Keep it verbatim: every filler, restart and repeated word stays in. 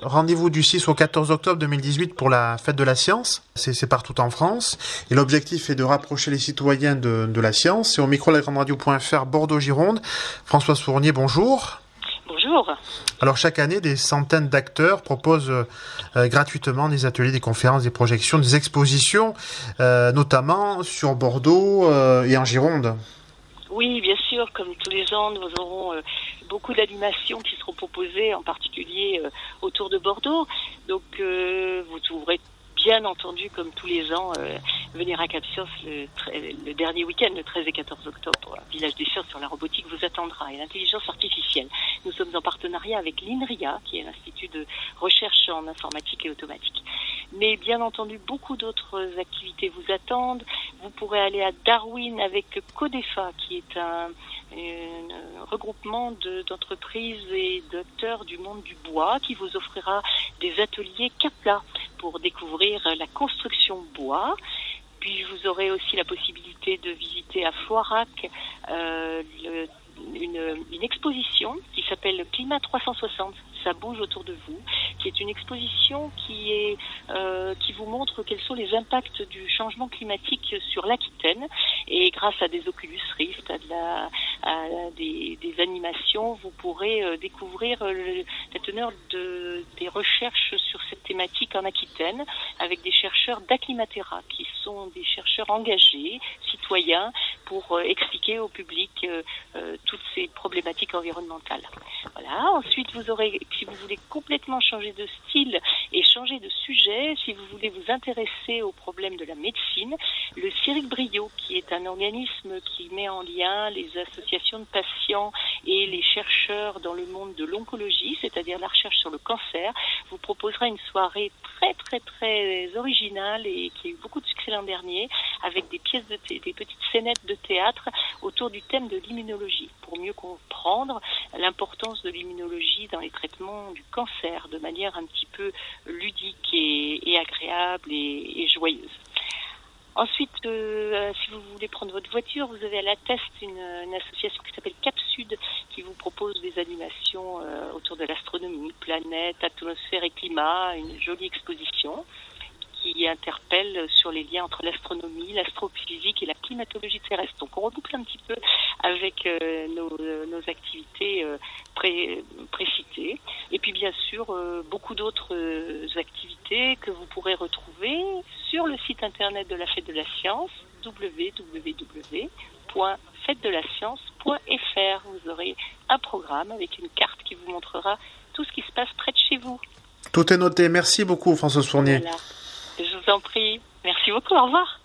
rendez-vous du six au quatorze octobre deux mille dix-huit pour la fête de la science. C'est, c'est partout en France. Et l'objectif est de rapprocher les citoyens de, de la science. C'est au micro de la grande radio point f r Bordeaux-Gironde. Françoise Fournier, bonjour. Bonjour. Alors chaque année, des centaines d'acteurs proposent euh, gratuitement des ateliers, des conférences, des projections, des expositions, euh, notamment sur Bordeaux euh, et en Gironde. Oui, bien sûr, comme tous les ans, nous aurons euh, beaucoup d'animations qui seront proposées, en particulier euh, autour de Bordeaux. Donc euh, vous trouverez bien entendu, comme tous les ans, euh, venir à Cap-Science le, le dernier week-end, le treize et quatorze octobre. Village des sciences sur la robotique vous attendra et l'intelligence artificielle. Nous sommes en partenariat avec l'INRIA, qui est l'Institut de recherche en informatique et automatique. Mais bien entendu, beaucoup d'autres activités vous attendent. Vous pourrez aller à Darwin avec Codefa, qui est un, un regroupement de, d'entreprises et d'acteurs du monde du bois, qui vous offrira des ateliers Capla pour découvrir la construction bois. Puis vous aurez aussi la possibilité de visiter à Floirac euh, le, une, une exposition qui s'appelle Climat trois cent soixante. Ça bouge autour de vous, qui est une exposition qui est euh, qui vous montre quels sont les impacts du changement climatique sur l'Aquitaine. Et grâce à des Oculus Rift, à, de la, à des, des animations, vous pourrez euh, découvrir le, la teneur de, des recherches sur cette thématique en Aquitaine avec des chercheurs d'Acclimatera, qui sont des chercheurs engagés, citoyens, pour euh, expliquer au public euh, euh, toutes ces problématiques environnementales. Voilà. Ensuite, vous aurez, si vous voulez complètement changer de style et changer de sujet, si vous voulez vous intéresser aux problèmes de la médecine, le CIRIC Brio, qui est un organisme qui met en lien les associations de patients et les chercheurs dans le monde de l'oncologie, c'est-à-dire la recherche sur le cancer, vous proposera une soirée très très très originale et qui a eu beaucoup de succès l'an dernier, avec des pièces de thé, des petites scénettes de théâtre autour du thème de l'immunologie, pour mieux comprendre l'importance de l'immunologie dans les traitements du cancer, de manière un petit peu ludique et, et agréable et, et joyeuse. Ensuite, euh, si vous voulez prendre votre voiture, vous avez à la Teste une, une association qui s'appelle Cap Sud, qui vous propose des animations euh, autour de l'astronomie, planète, atmosphère et climat, une jolie exposition qui interpelle sur les liens entre l'astronomie, l'astrophysique et la climatologie terrestre. Donc on reboucle un petit peu avec euh, nos, euh, nos activités euh, pré, précitées. Et puis bien sûr, euh, beaucoup d'autres euh, activités que vous pourrez retrouver sur le site internet de la Fête de la Science, w w w point fête de la science point f r. Vous aurez un programme avec une carte qui vous montrera tout ce qui se passe près de chez vous. Tout est noté. Merci beaucoup, Françoise Fournier. Voilà. Je vous en prie. Merci beaucoup. Au revoir.